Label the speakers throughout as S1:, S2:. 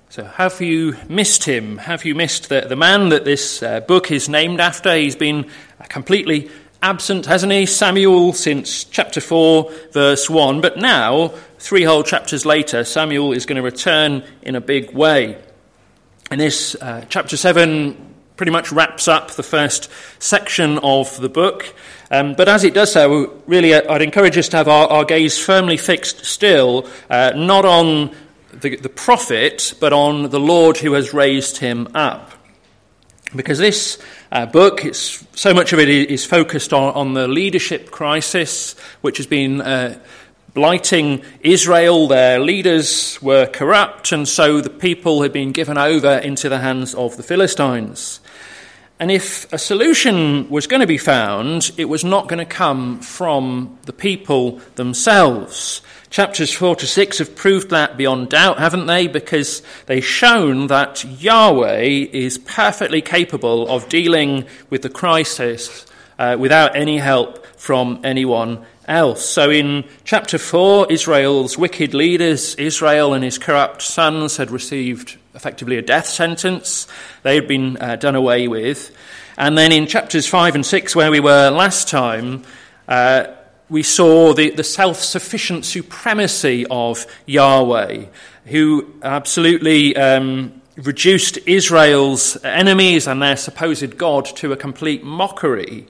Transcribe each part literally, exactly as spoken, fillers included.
S1: So have you missed him? Have you missed the, the man that this uh, book is named after? He's been completely absent, hasn't he? Samuel, since chapter four, verse one. But now, three whole chapters later, Samuel is going to return in a big way. And this uh, chapter seven pretty much wraps up the first section of the book. Um, but as it does so, really, I'd encourage us to have our, our gaze firmly fixed still, uh, not on The, the prophet, but on the Lord who has raised him up. Because this uh, book, it's, so much of it is focused on, on the leadership crisis, which has been uh, blighting Israel. Their leaders were corrupt, and so the people had been given over into the hands of the Philistines. And if a solution was going to be found, it was not going to come from the people themselves. Chapters four to six have proved that beyond doubt, haven't they? Because they've shown that Yahweh is perfectly capable of dealing with the crisis uh, without any help from anyone else. So in chapter four, Israel's wicked leaders, Israel and his corrupt sons, had received effectively a death sentence. They had been uh, done away with. And then in chapters five and six, where we were last time, uh, we saw the, the self-sufficient supremacy of Yahweh, who absolutely um, reduced Israel's enemies and their supposed God to a complete mockery.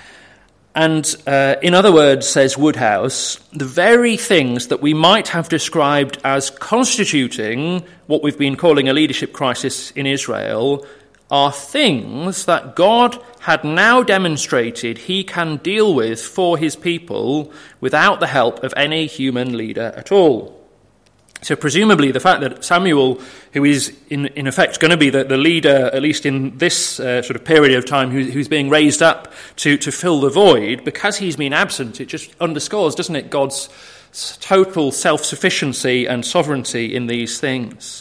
S1: And uh, in other words, says Woodhouse, the very things that we might have described as constituting what we've been calling a leadership crisis in Israel are things that God had now demonstrated he can deal with for his people without the help of any human leader at all. So presumably the fact that Samuel, who is in, in effect going to be the, the leader, at least in this uh, sort of period of time, who, who's being raised up to, to fill the void, because he's been absent, it just underscores, doesn't it, God's total self-sufficiency and sovereignty in these things.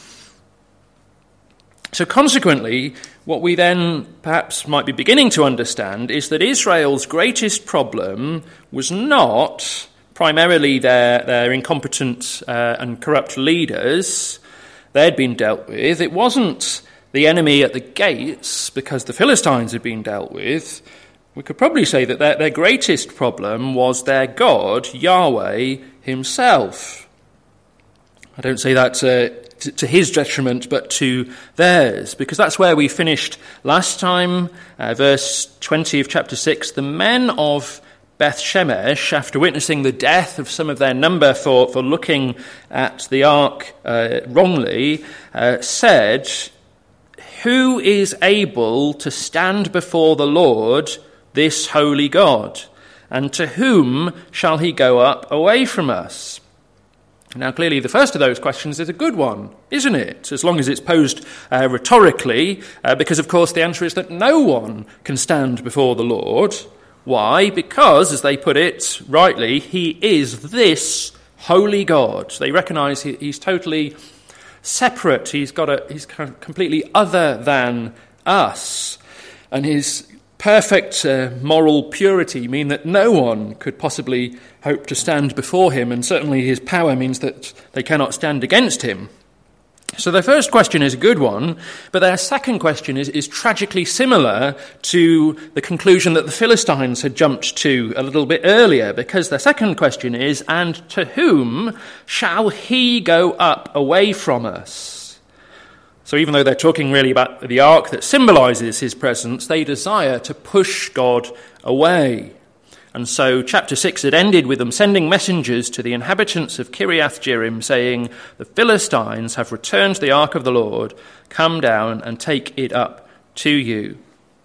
S1: So consequently, what we then perhaps might be beginning to understand is that Israel's greatest problem was not primarily their, their incompetent uh, and corrupt leaders. They'd been dealt with. It wasn't the enemy at the gates, because the Philistines had been dealt with. We could probably say that their, their greatest problem was their God, Yahweh himself. I don't say that uh, to, to his detriment, but to theirs, because that's where we finished last time, uh, verse twenty of chapter six. The men of Beth Shemesh, after witnessing the death of some of their number for, for looking at the ark uh, wrongly, uh, said, "Who is able to stand before the Lord, this holy God? And to whom shall he go up away from us?" Now, clearly, the first of those questions is a good one, isn't it? As long as it's posed uh, rhetorically, uh, because, of course, the answer is that no one can stand before the Lord. Why? Because, as they put it rightly, he is this holy God. They recognise he, he's totally separate. He's got a, he's completely other than us. And his perfect uh, moral purity mean that no one could possibly hope to stand before him, and certainly his power means that they cannot stand against him. So their first question is a good one, but their second question is, is tragically similar to the conclusion that the Philistines had jumped to a little bit earlier, because their second question is, "And to whom shall he go up away from us?" So even though they're talking really about the ark that symbolises his presence, they desire to push God away. And so chapter six had ended with them sending messengers to the inhabitants of Kiriath Jearim, saying, "The Philistines have returned the ark of the Lord. Come down and take it up to you."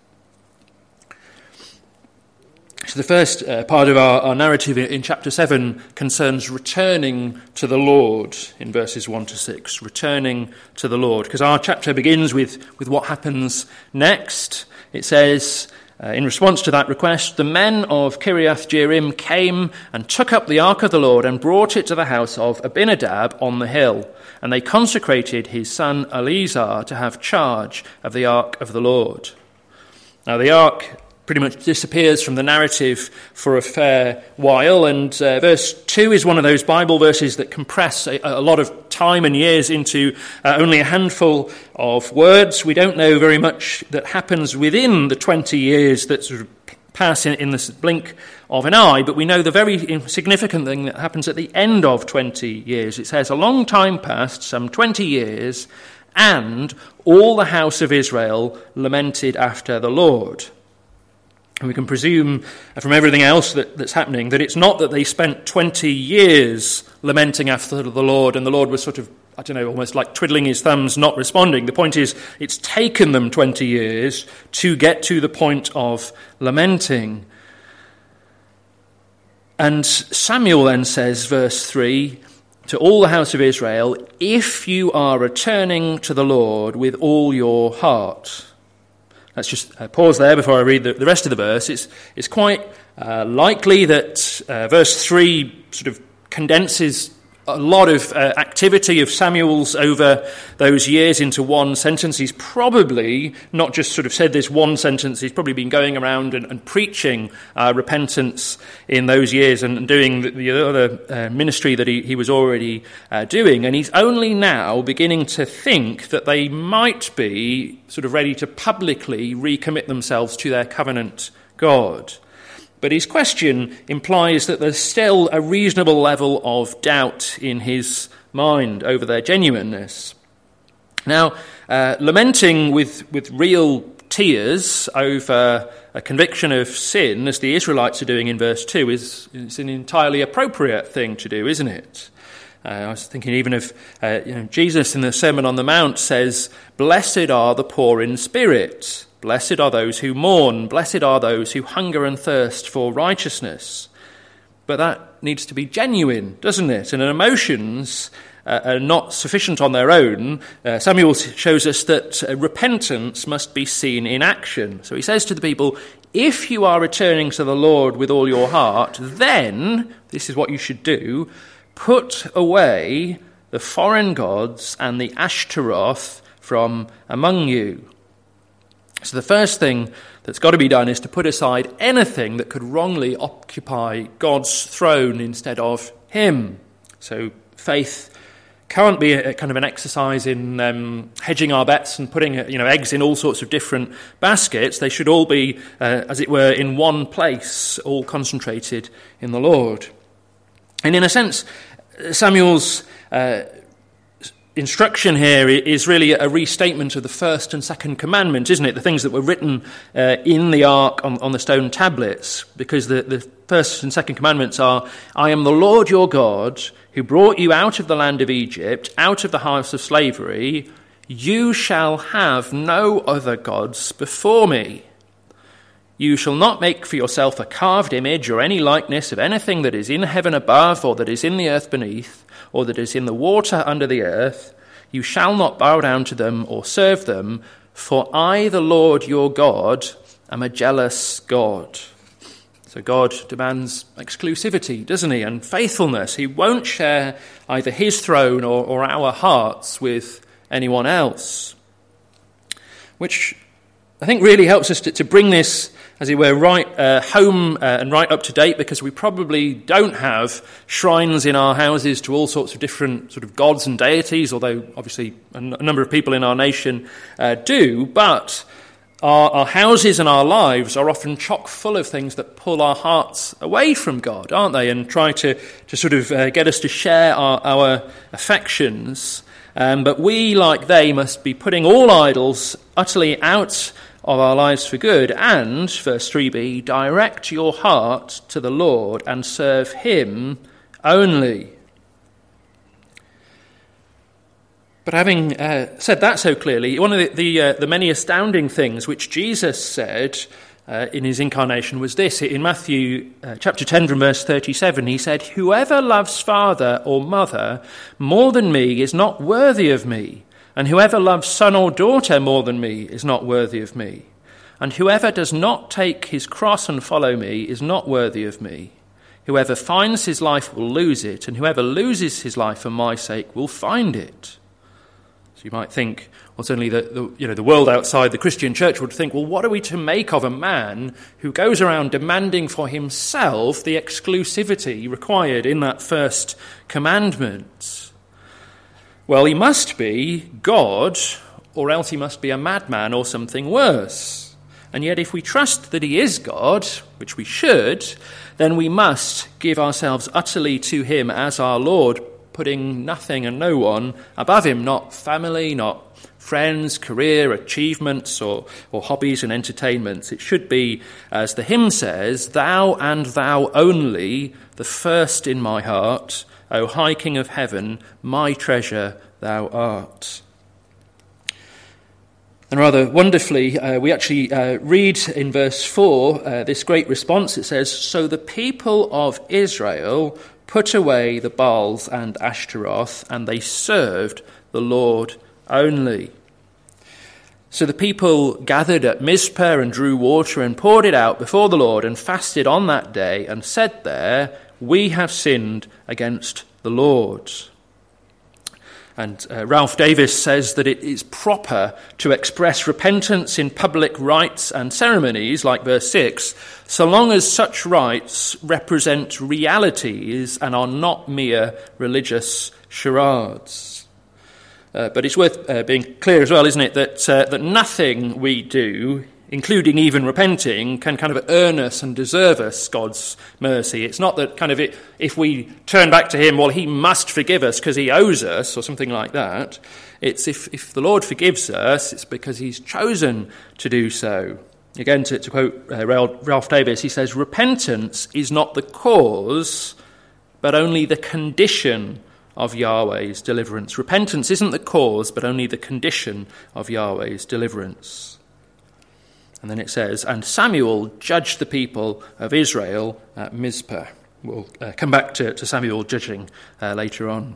S1: So the first uh, part of our, our narrative in, in chapter seven concerns returning to the Lord in verses one to six. Returning to the Lord. Because our chapter begins with, with what happens next. It says, Uh, in response to that request, the men of Kiriath Jearim came and took up the ark of the Lord and brought it to the house of Abinadab on the hill. And they consecrated his son Eleazar to have charge of the ark of the Lord. Now the ark pretty much disappears from the narrative for a fair while. And uh, verse two is one of those Bible verses that compress a, a lot of time and years into uh, only a handful of words. We don't know very much that happens within the twenty years that sort of pass in, in the blink of an eye, but we know the very significant thing that happens at the end of twenty years. It says, a long time passed, some twenty years, and all the house of Israel lamented after the Lord. And we can presume from everything else that, that's happening that it's not that they spent twenty years lamenting after the Lord and the Lord was sort of, I don't know, almost like twiddling his thumbs, not responding. The point is, it's taken them twenty years to get to the point of lamenting. And Samuel then says, verse three, to all the house of Israel, if you are returning to the Lord with all your heart. Let's just uh, pause there before I read the, the rest of the verse. It's, it's quite uh, likely that uh, verse three sort of condenses a lot of uh, activity of Samuel's over those years into one sentence. He's probably not just sort of said this one sentence, he's probably been going around and, and preaching uh, repentance in those years and, and doing the, the other uh, ministry that he, he was already uh, doing. And he's only now beginning to think that they might be sort of ready to publicly recommit themselves to their covenant God. But his question implies that there's still a reasonable level of doubt in his mind over their genuineness. Now, uh, lamenting with, with real tears over a conviction of sin, as the Israelites are doing in verse two, is, is an entirely appropriate thing to do, isn't it? Uh, I was thinking even of uh, you know, Jesus in the Sermon on the Mount says, "Blessed are the poor in spirit. Blessed are those who mourn. Blessed are those who hunger and thirst for righteousness." But that needs to be genuine, doesn't it? And emotions uh, are not sufficient on their own. Uh, Samuel shows us that uh, repentance must be seen in action. So he says to the people, if you are returning to the Lord with all your heart, then, this is what you should do, put away the foreign gods and the Ashtaroth from among you. So the first thing that's got to be done is to put aside anything that could wrongly occupy God's throne instead of him. So faith can't be a, a kind of an exercise in um, hedging our bets and putting you know eggs in all sorts of different baskets. They should all be, uh, as it were, in one place, all concentrated in the Lord. And in a sense, Samuel's uh, instruction here is really a restatement of the first and second commandment, isn't it? The things that were written uh, in the ark on, on the stone tablets, because the, the first and second commandments are, I am the Lord your God who brought you out of the land of Egypt, out of the house of slavery. You shall have no other gods before me. You shall not make for yourself a carved image or any likeness of anything that is in heaven above or that is in the earth beneath, or that is in the water under the earth. You shall not bow down to them or serve them, for I, the Lord your God, am a jealous God. So God demands exclusivity, doesn't he, and faithfulness. He won't share either his throne or, or our hearts with anyone else. Which I think really helps us to, to bring this, as it were, right uh, home uh, and right up to date, because we probably don't have shrines in our houses to all sorts of different sort of gods and deities, although obviously a, n- a number of people in our nation uh, do, but our, our houses and our lives are often chock full of things that pull our hearts away from God, aren't they, and try to, to sort of uh, get us to share our, our affections. Um, but we, like they, must be putting all idols utterly out of our lives for good, and, verse three b, direct your heart to the Lord and serve him only. But having uh, said that so clearly, one of the the, uh, the many astounding things which Jesus said uh, in his incarnation was this. In Matthew uh, chapter ten from verse thirty-seven, he said, "Whoever loves father or mother more than me is not worthy of me. And whoever loves son or daughter more than me is not worthy of me. And whoever does not take his cross and follow me is not worthy of me. Whoever finds his life will lose it, and whoever loses his life for my sake will find it." So you might think, well, certainly the, the, you know, the world outside the Christian church would think, well, what are we to make of a man who goes around demanding for himself the exclusivity required in that first commandment? Well, he must be God, or else he must be a madman or something worse. And yet if we trust that he is God, which we should, then we must give ourselves utterly to him as our Lord, putting nothing and no one above him, not family, not friends, career, achievements, or, or hobbies and entertainments. It should be, as the hymn says, thou and thou only, the first in my heart, O high King of heaven, my treasure thou art. And rather wonderfully, uh, we actually uh, read in verse four uh, this great response. It says, so the people of Israel put away the Baals and Ashtaroth, and they served the Lord only. So the people gathered at Mizpah and drew water and poured it out before the Lord and fasted on that day and said there, we have sinned against the Lord. And uh, Ralph Davis says that it is proper to express repentance in public rites and ceremonies, like verse six, so long as such rites represent realities and are not mere religious charades. Uh, but it's worth uh, being clear as well, isn't it, that uh, that nothing we do, including even repenting, can kind of earn us and deserve us God's mercy. It's not that kind of it, if we turn back to him, well, he must forgive us because he owes us or something like that. It's if, if the Lord forgives us, it's because he's chosen to do so. Again, to, to quote uh, Ralph Davis, he says, repentance is not the cause, but only the condition of Yahweh's deliverance. Repentance isn't the cause, but only the condition of Yahweh's deliverance. And then it says, and Samuel judged the people of Israel at Mizpah. We'll uh, come back to, to Samuel judging uh, later on.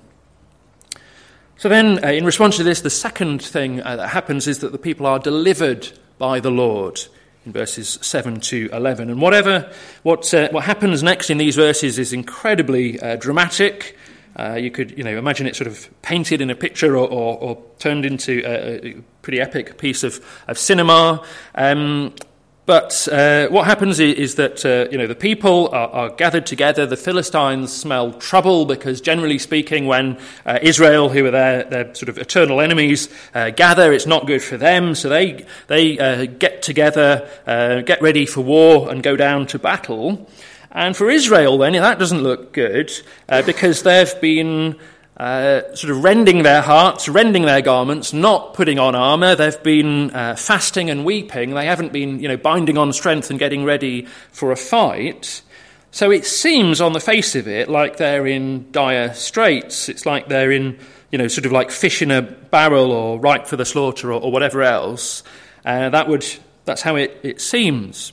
S1: So then, uh, in response to this, the second thing uh, that happens is that the people are delivered by the Lord in verses seven to eleven. And whatever what uh, what happens next in these verses is incredibly uh, dramatic. Uh, you could, you know, imagine it sort of painted in a picture or, or, or turned into a, a pretty epic piece of, of cinema. Um, but uh, what happens is, is that, uh, you know, the people are, are gathered together. The Philistines smell trouble because, generally speaking, when uh, Israel, who are their, their sort of eternal enemies, uh, gather, it's not good for them. So they, they uh, get together, uh, get ready for war and go down to battle. And for Israel, then, that doesn't look good uh, because they've been uh, sort of rending their hearts, rending their garments, not putting on armour. They've been uh, fasting and weeping. They haven't been, you know, binding on strength and getting ready for a fight. So it seems on the face of it like they're in dire straits. It's like they're in, you know, sort of like fish in a barrel or ripe for the slaughter or, or whatever else. Uh, that would that's how it, it seems.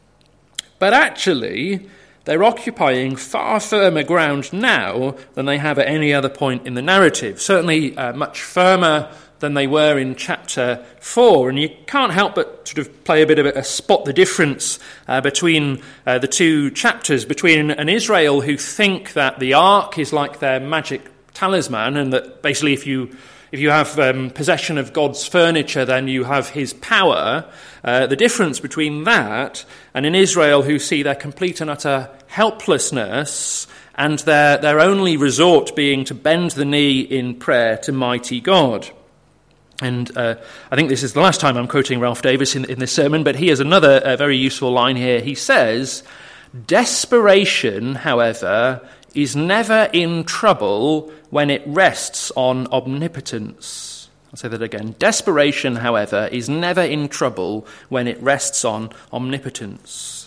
S1: But actually, they're occupying far firmer ground now than they have at any other point in the narrative, certainly uh, much firmer than they were in chapter four. And you can't help but sort of play a bit of a, a spot the difference uh, between uh, the two chapters, between an Israel who think that the ark is like their magic talisman, and that basically if you If you have um, possession of God's furniture, then you have his power. Uh, the difference between that and in Israel, who see their complete and utter helplessness and their, their only resort being to bend the knee in prayer to mighty God. And uh, I think this is the last time I'm quoting Ralph Davis in, in this sermon, but he has another uh, very useful line here. He says, desperation, however, is never in trouble when it rests on omnipotence. I'll say that again. Desperation, however, is never in trouble when it rests on omnipotence.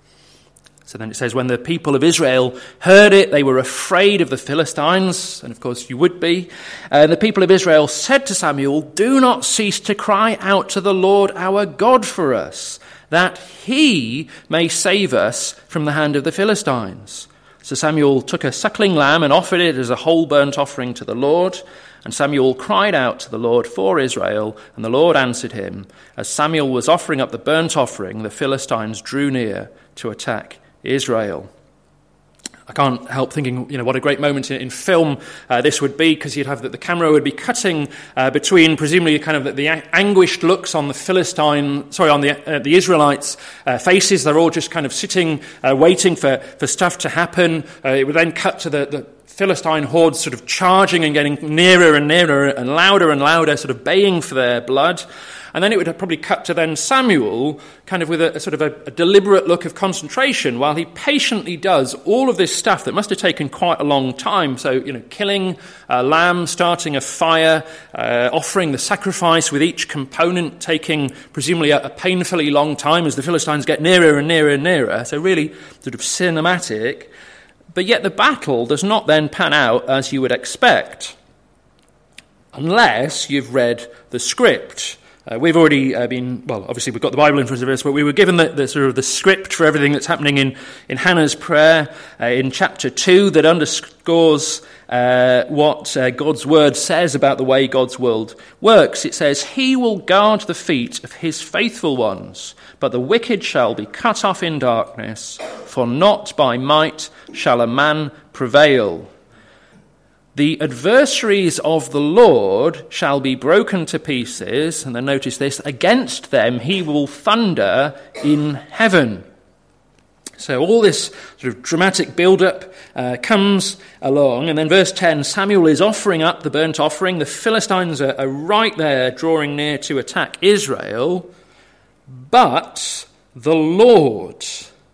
S1: So then it says, when the people of Israel heard it, they were afraid of the Philistines, and of course you would be. And the people of Israel said to Samuel, do not cease to cry out to the Lord our God for us, that he may save us from the hand of the Philistines. So Samuel took a suckling lamb and offered it as a whole burnt offering to the Lord. And Samuel cried out to the Lord for Israel, and the Lord answered him. As Samuel was offering up the burnt offering, the Philistines drew near to attack Israel. I can't help thinking, you know, what a great moment in, in film uh, this would be, because you'd have that the camera would be cutting uh, between presumably kind of the, the anguished looks on the Philistine, sorry, on the uh, the Israelites' uh, faces. They're all just kind of sitting, uh, waiting for, for stuff to happen. Uh, it would then cut to the, the Philistine hordes sort of charging and getting nearer and nearer and louder and louder, sort of baying for their blood. And then it would have probably cut to then Samuel, kind of with a, a sort of a, a deliberate look of concentration, while he patiently does all of this stuff that must have taken quite a long time. So, you know, killing a lamb, starting a fire, uh, offering the sacrifice, with each component taking presumably a, a painfully long time as the Philistines get nearer and nearer and nearer. So really sort of cinematic. But yet the battle does not then pan out as you would expect, unless you've read the script. Uh, we've already uh, been, well, obviously we've got the Bible in front of us, but we were given the, the sort of the script for everything that's happening in, in Hannah's prayer uh, in chapter two that underscores uh, what uh, God's word says about the way God's world works. It says, "He will guard the feet of his faithful ones, but the wicked shall be cut off in darkness, for not by might shall a man prevail. The adversaries of the Lord shall be broken to pieces," and then notice this, "against them he will thunder in heaven." So all this sort of dramatic build-up uh, comes along, and then verse ten, Samuel is offering up the burnt offering. The Philistines are, are right there, drawing near to attack Israel, but the Lord...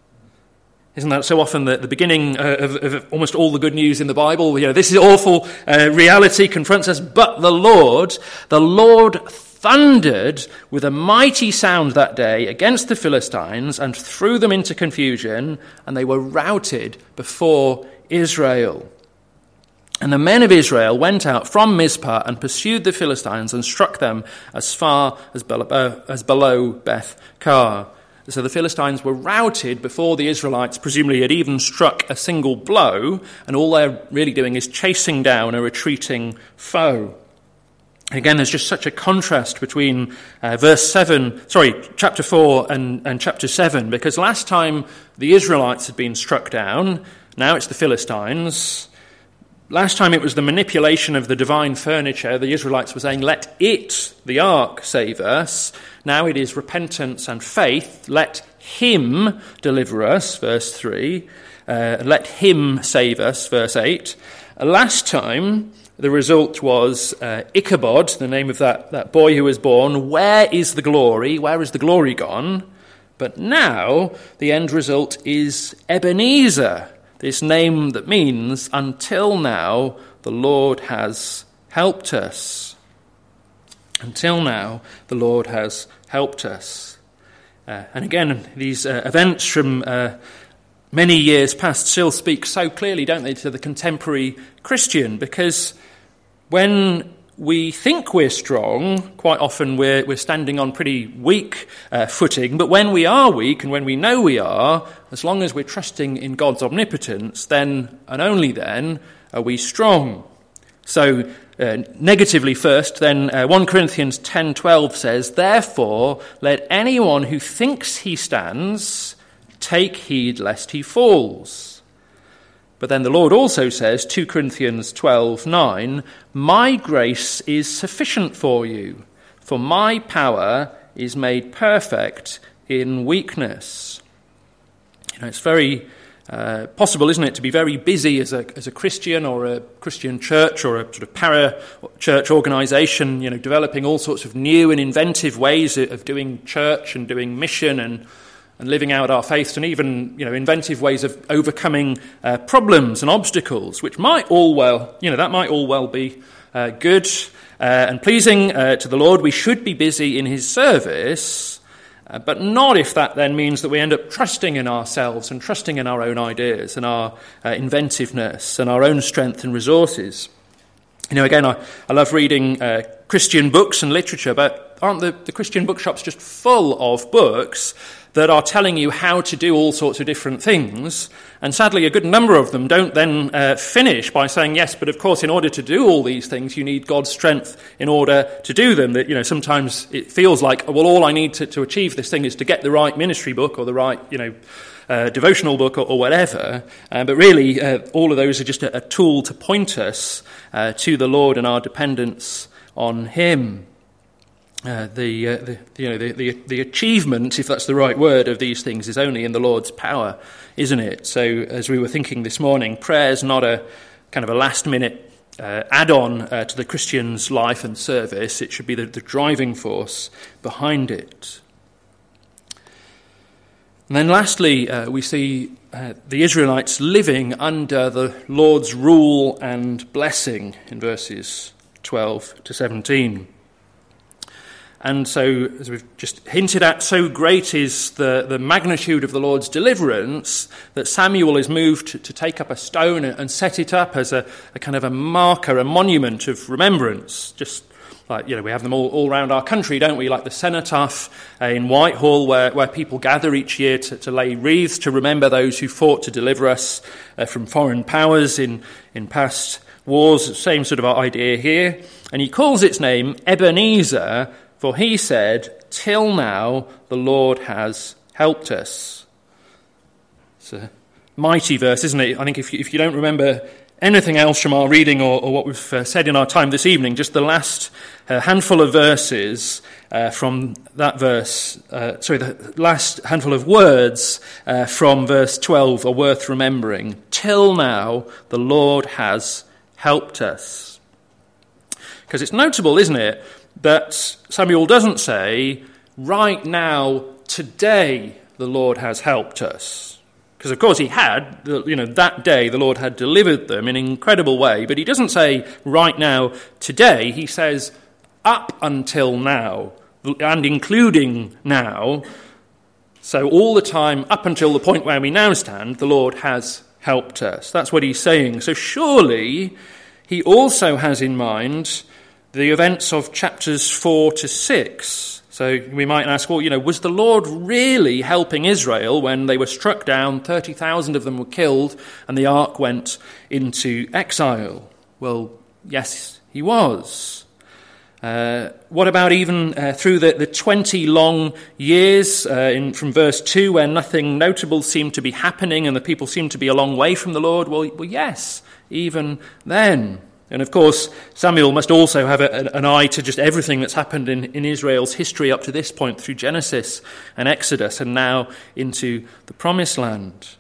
S1: Isn't that so often the, the beginning uh, of, of almost all the good news in the Bible? You know, this is awful uh, reality confronts us, but the Lord, the Lord thundered with a mighty sound that day against the Philistines and threw them into confusion, and they were routed before Israel. And the men of Israel went out from Mizpah and pursued the Philistines and struck them as far as below, uh, as below Beth-Kar. So the Philistines were routed before the Israelites presumably had even struck a single blow, and all they're really doing is chasing down a retreating foe. Again, there's just such a contrast between uh, verse seven, sorry, chapter four and, and chapter seven, because last time the Israelites had been struck down, now it's the Philistines. Last time it was the manipulation of the divine furniture. The Israelites were saying, "Let it, the ark, save us." Now it is repentance and faith. "Let him deliver us," verse three. Uh, "let him save us," verse eight. Uh, last time the result was uh, Ichabod, the name of that, that boy who was born. Where is the glory? Where is the glory gone? But now the end result is Ebenezer, this name that means, until now, the Lord has helped us. Until now, the Lord has helped us. Uh, and again, these uh, events from uh, many years past still speak so clearly, don't they, to the contemporary Christian, because when we think we're strong, quite often we're, we're standing on pretty weak uh, footing, but when we are weak and when we know we are, as long as we're trusting in God's omnipotence, then and only then are we strong. So uh, negatively first, then uh, First Corinthians ten twelve says, "Therefore let anyone who thinks he stands take heed lest he falls." But then the Lord also says, Second Corinthians twelve nine, "My grace is sufficient for you, for my power is made perfect in weakness." You know, it's very uh, possible, isn't it, to be very busy as a as a Christian or a Christian church or a sort of para-church organisation, you know, developing all sorts of new and inventive ways of doing church and doing mission and and living out our faith, and even, you know, inventive ways of overcoming uh, problems and obstacles, which might all well, you know, that might all well be uh, good uh, and pleasing uh, to the Lord. We should be busy in his service, uh, but not if that then means that we end up trusting in ourselves and trusting in our own ideas and our uh, inventiveness and our own strength and resources. You know, again, I, I love reading uh, Christian books and literature, but aren't the, the Christian bookshops just full of books that are telling you how to do all sorts of different things? And sadly, a good number of them don't then uh, finish by saying, yes, but of course, in order to do all these things, you need God's strength in order to do them. That, you know, sometimes it feels like, well, all I need to, to achieve this thing is to get the right ministry book or the right, you know, uh, devotional book or, or whatever. Uh, but really, uh, all of those are just a, a tool to point us uh, to the Lord and our dependence on him. Uh, the, uh, the you know the, the the achievement, if that's the right word, of these things is only in the Lord's power, isn't it? So, as we were thinking this morning, prayer's not a kind of a last-minute uh, add-on uh, to the Christian's life and service. It should be the, the driving force behind it. And then, lastly, uh, we see uh, the Israelites living under the Lord's rule and blessing in verses twelve to seventeen. And so, as we've just hinted at, so great is the, the magnitude of the Lord's deliverance that Samuel is moved to, to take up a stone and set it up as a, a kind of a marker, a monument of remembrance. Just like, you know, we have them all, all around our country, don't we? Like the cenotaph uh, in Whitehall, where, where people gather each year to, to lay wreaths to remember those who fought to deliver us uh, from foreign powers in, in past wars. Same sort of idea here. And he calls its name Ebenezer, for he said, till now the Lord has helped us. It's a mighty verse, isn't it? I think if you, if you don't remember anything else from our reading or, or what we've uh, said in our time this evening, just the last uh, handful of verses uh, from that verse, uh, sorry, the last handful of words uh, from verse twelve are worth remembering. Till now the Lord has helped us. Because it's notable, isn't it, that Samuel doesn't say, right now, today, the Lord has helped us. Because, of course, he had, you know, that day the Lord had delivered them in an incredible way. But he doesn't say, right now, today. He says, up until now, and including now. So all the time, up until the point where we now stand, the Lord has helped us. That's what he's saying. So surely he also has in mind the events of chapters four to six. So we might ask, well, you know, was the Lord really helping Israel when they were struck down, thirty thousand of them were killed, and the ark went into exile? Well, yes, he was. Uh, what about even uh, through the, the twenty long years uh, in, from verse two, where nothing notable seemed to be happening and the people seemed to be a long way from the Lord? Well, well yes, even then. And of course, Samuel must also have a, an eye to just everything that's happened in, in Israel's history up to this point through Genesis and Exodus and now into the Promised Land.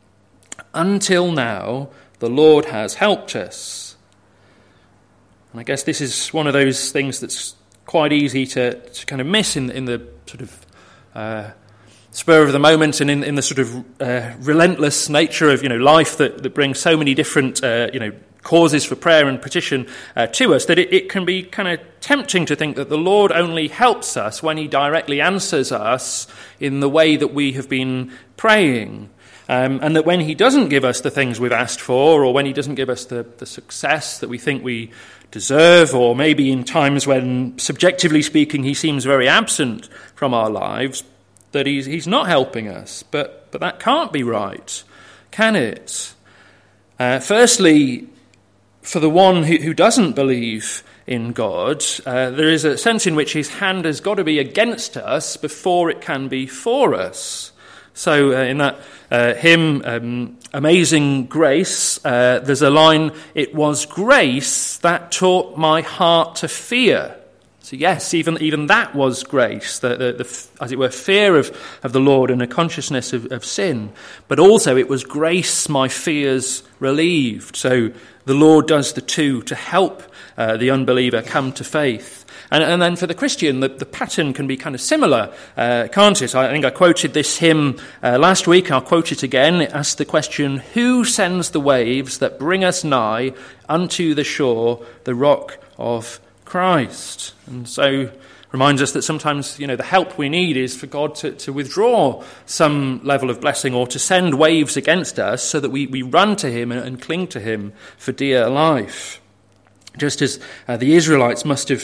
S1: Until now, the Lord has helped us. And I guess this is one of those things that's quite easy to, to kind of miss in, in the sort of uh, spur of the moment and in, in the sort of uh, relentless nature of, you know, life that, that brings so many different, uh, you know, causes for prayer and petition uh, to us, that it, it can be kind of tempting to think that the Lord only helps us when he directly answers us in the way that we have been praying. Um, and that when he doesn't give us the things we've asked for, or when he doesn't give us the, the success that we think we deserve, or maybe in times when, subjectively speaking, he seems very absent from our lives, that he's, he's not helping us. But, but that can't be right, can it? Uh, firstly, for the one who, who doesn't believe in God, uh, there is a sense in which his hand has got to be against us before it can be for us. So uh, in that uh, hymn, um, Amazing Grace, uh, there's a line, it was grace that taught my heart to fear. So yes, even even that was grace, the, the, the, as it were, fear of, of the Lord and a consciousness of, of sin. But also it was grace my fears relieved. So the Lord does the two to help uh, the unbeliever come to faith. And, and then for the Christian, the, the pattern can be kind of similar, uh, can't it? I think I quoted this hymn uh, last week. I'll quote it again. It asks the question, who sends the waves that bring us nigh unto the shore, the rock of Christ? And so reminds us that sometimes, you know, the help we need is for God to, to withdraw some level of blessing or to send waves against us so that we, we run to him and, and cling to him for dear life. Just as uh, the Israelites must have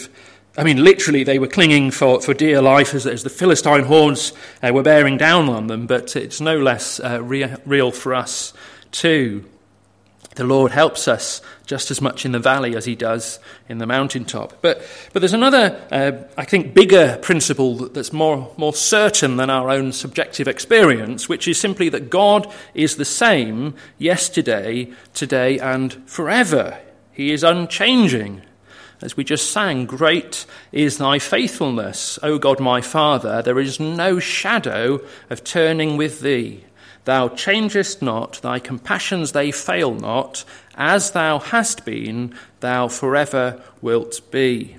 S1: I mean, literally, they were clinging for, for dear life as, as the Philistine hordes uh, were bearing down on them, but it's no less uh, re- real for us too. The Lord helps us just as much in the valley as he does in the mountaintop. But but there's another, uh, I think, bigger principle that's more, more certain than our own subjective experience, which is simply that God is the same yesterday, today, and forever. He is unchanging. As we just sang, great is thy faithfulness, O God my Father. There is no shadow of turning with thee. Thou changest not, thy compassions they fail not. As thou hast been, thou forever wilt be.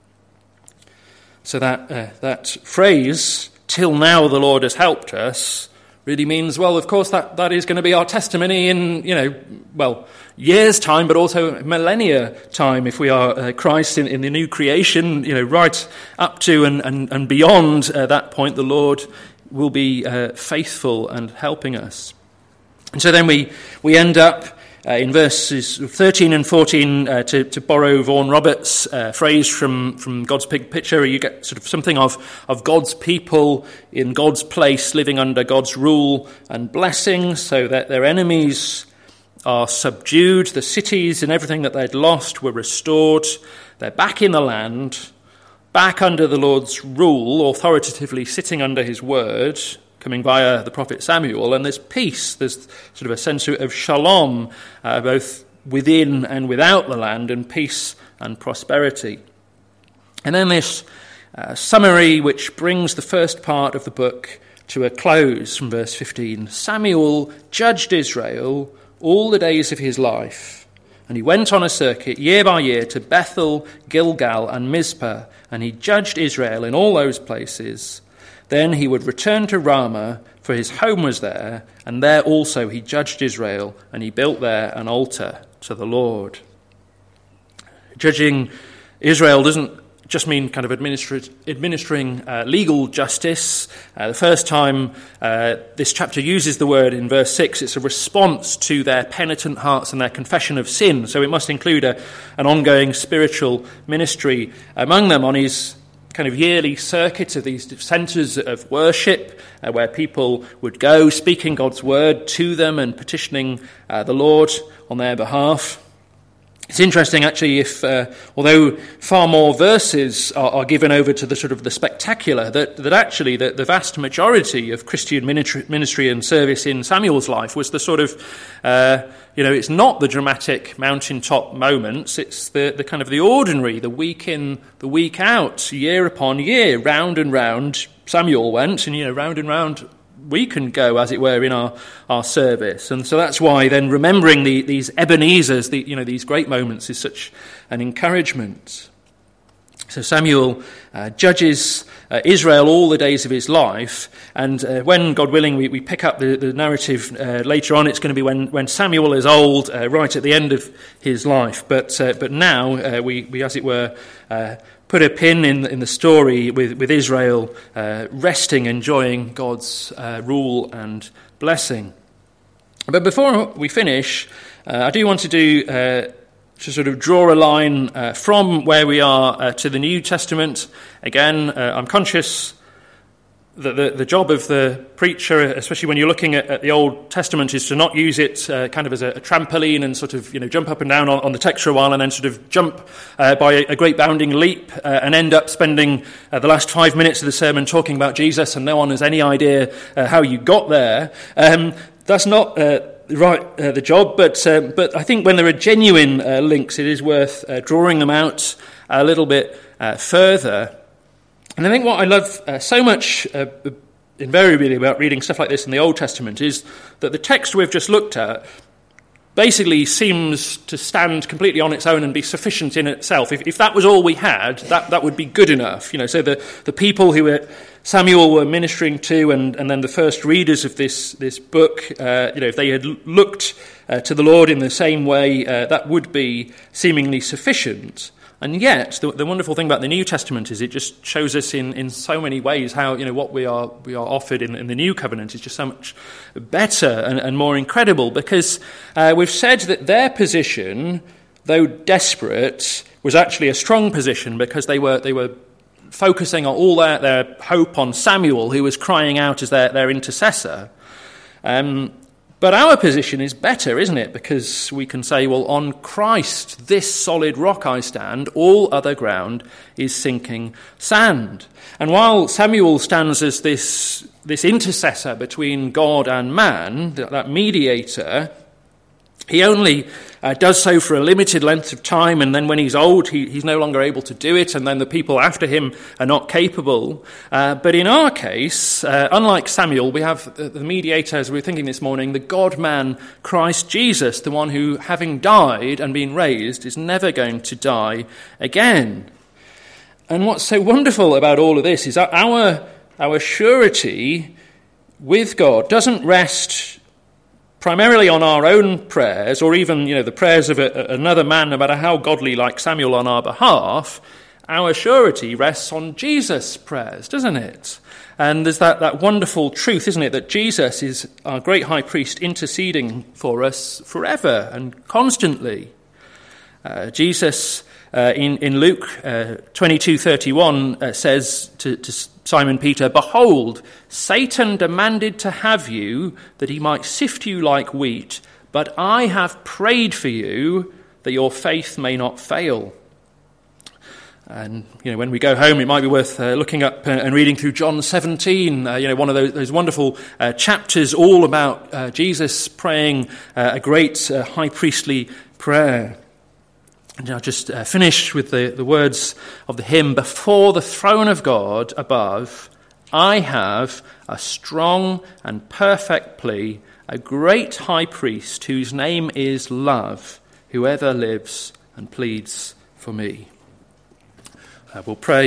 S1: So that uh, that phrase, till now the Lord has helped us, really means, well, of course, that, that is going to be our testimony in, you know, well, years' time, but also millennia time, if we are uh, Christ in, in the new creation, you know, right up to and, and, and beyond uh, that point, the Lord will be uh, faithful and helping us. And so then we, we end up uh, in verses thirteen and fourteen, uh, to, to borrow Vaughan Roberts' uh, phrase from, from God's Big Picture, you get sort of something of, of God's people in God's place, living under God's rule and blessing, so that their enemies are subdued, the cities and everything that they'd lost were restored, they're back in the land, back under the Lord's rule, authoritatively sitting under his word, coming via the prophet Samuel, and there's peace, there's sort of a sense of shalom, uh, both within and without the land, and peace and prosperity. And then this uh, summary which brings the first part of the book to a close from verse fifteen. Samuel judged Israel all the days of his life, and he went on a circuit year by year to Bethel, Gilgal, and Mizpah, and he judged Israel in all those places. Then he would return to Ramah, for his home was there, and there also he judged Israel, and he built there an altar to the Lord. Judging Israel doesn't just mean kind of administri- administering uh, legal justice. Uh, the first time uh, this chapter uses the word in verse six, it's a response to their penitent hearts and their confession of sin. So it must include a, an ongoing spiritual ministry among them on his kind of yearly circuit of these centres of worship, uh, where people would go speaking God's word to them and petitioning uh, the Lord on their behalf. It's interesting, actually, if uh, although far more verses are, are given over to the sort of the spectacular, that, that actually the, the vast majority of Christian ministry, ministry and service in Samuel's life was the sort of, uh, you know, it's not the dramatic mountaintop moments, it's the, the kind of the ordinary, the week in, the week out, year upon year, round and round. Samuel went, and, you know, round and round we can go, as it were, in our, our service. And so that's why then remembering the, these Ebenezers, the, you know, these great moments is such an encouragement. So Samuel uh, judges uh, Israel all the days of his life, and uh, when, God willing, we, we pick up the, the narrative uh, later on, it's going to be when, when Samuel is old, uh, right at the end of his life. But uh, but now uh, we, we, as it were, uh, put a pin in, in the story with, with Israel uh, resting, enjoying God's uh, rule and blessing. But before we finish, uh, I do want to do uh, to sort of draw a line uh, from where we are uh, to the New Testament. Again, uh, I'm conscious that the, the job of the preacher, especially when you're looking at, at the Old Testament, is to not use it uh, kind of as a, a trampoline and sort of, you know, jump up and down on, on the text for a while and then sort of jump uh, by a, a great bounding leap uh, and end up spending uh, the last five minutes of the sermon talking about Jesus and no one has any idea uh, how you got there. Um, that's not uh, right uh, the job, but um, but I think when there are genuine uh, links, it is worth uh, drawing them out a little bit uh, further. And I think what I love uh, so much uh, invariably about reading stuff like this in the Old Testament is that the text we've just looked at basically seems to stand completely on its own and be sufficient in itself. If, if that was all we had, that, that would be good enough. You know, so the, the people who were, Samuel were ministering to, and, and then the first readers of this this book, uh, you know, if they had looked uh, to the Lord in the same way, uh, that would be seemingly sufficient. And yet, the, the wonderful thing about the New Testament is it just shows us in, in so many ways how, you know, what we are we are offered in, in the New Covenant is just so much better and, and more incredible, because uh, we've said that their position, though desperate, was actually a strong position because they were they were focusing on all their, their hope on Samuel, who was crying out as their, their intercessor. Um, but our position is better, isn't it? Because we can say, well, on Christ, this solid rock I stand, all other ground is sinking sand. And while Samuel stands as this, this intercessor between God and man, that, that mediator, he only uh, does so for a limited length of time, and then when he's old, he, he's no longer able to do it, and then the people after him are not capable. Uh, but in our case, uh, unlike Samuel, we have the, the mediator, as we were thinking this morning, the God-man Christ Jesus, the one who, having died and been raised, is never going to die again. And what's so wonderful about all of this is that our, our surety with God doesn't rest primarily on our own prayers, or even, you know, the prayers of a, another man, no matter how godly, like Samuel, on our behalf. Our surety rests on Jesus' prayers, doesn't it? And there's that, that wonderful truth, isn't it, that Jesus is our great high priest interceding for us forever and constantly. Uh, Jesus, uh, in, in Luke uh, twenty-two thirty-one, uh, says to, to Simon Peter, "Behold, Satan demanded to have you, that he might sift you like wheat, but I have prayed for you, that your faith may not fail." And, you know, when we go home, it might be worth uh, looking up and reading through John seventeen, uh, you know, one of those, those wonderful uh, chapters all about uh, Jesus praying uh, a great uh, high priestly prayer. And I'll just uh, finish with the, the words of the hymn, "Before the throne of God above, I have a strong and perfect plea, a great high priest whose name is love, who ever lives and pleads for me." Uh, we'll pray.